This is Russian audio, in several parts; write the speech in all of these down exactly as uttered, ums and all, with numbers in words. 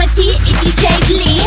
Тимати и диджей Ли.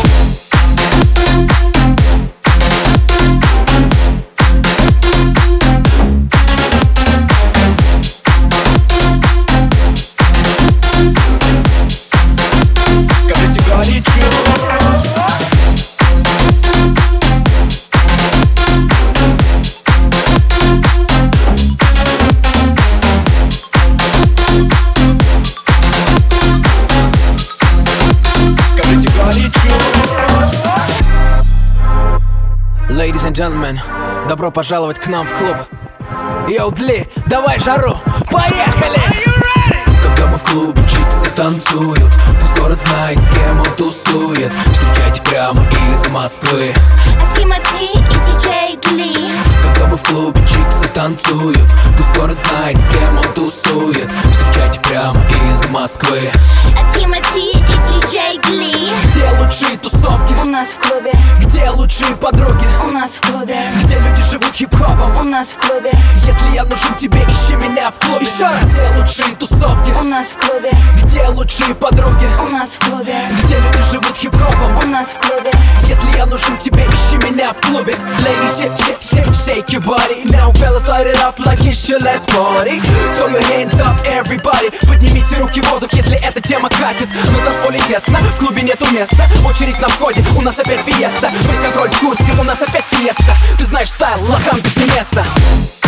Ladies and gentlemen, добро пожаловать к нам в клуб. Йоу, Дли, давай жару, поехали! Когда мы в клубе, чиксы танцуют, пусть город знает, с кем он тусует. Встречайте прямо из Москвы Тимати и диджей Ли. Когда мы в клубе, чиксы танцуют, пусть город знает, с кем он тусует. Встречайте прямо из Москвы Тимати и диджей Ли. Где лучшие тусовки? У нас в клубе. Где лучшие подруги? У нас в клубе. Где люди живут хип-хопом? У нас в клубе. Если я нужен тебе, ищи меня в клубе. Еще раз. Где лучшие тусовки? У нас в клубе. Где лучшие подруги? У нас в клубе. Где люди живут хип-хопом? У нас в клубе. Если я нужен тебе, ищи меня в клубе. Ladies, shake, shake, shake, shake your body. Now fellas, light it up like it's your last party. Throw your hands up, everybody. Поднимите руки в воздух, если эта тема катит. На танцполе тесно, в клубе нету места. Очередь на входе, у нас опять фиеста. Весь контроль в курсе, у нас опять фиеста. Ты знаешь стайл, лохам здесь не место.